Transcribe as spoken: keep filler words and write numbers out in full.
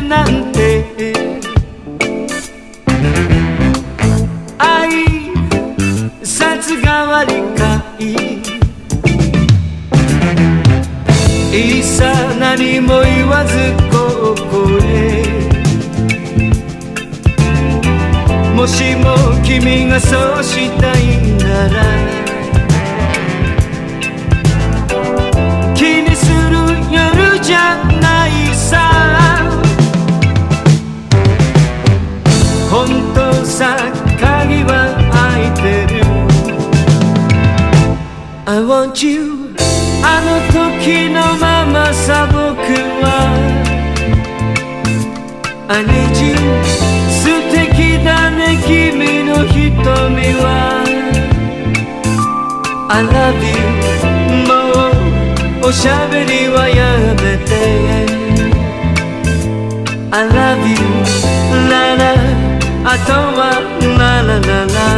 なんて挨拶代わりかいいさ何も言わずここへもしも君がそうしたいなら気にする夜じゃないさ本当さ鍵は開いてる I want you あの時のままさ僕は I need you 素敵だね君の瞳は I love you もうおしゃべりはやめて I love you ララあとはララララ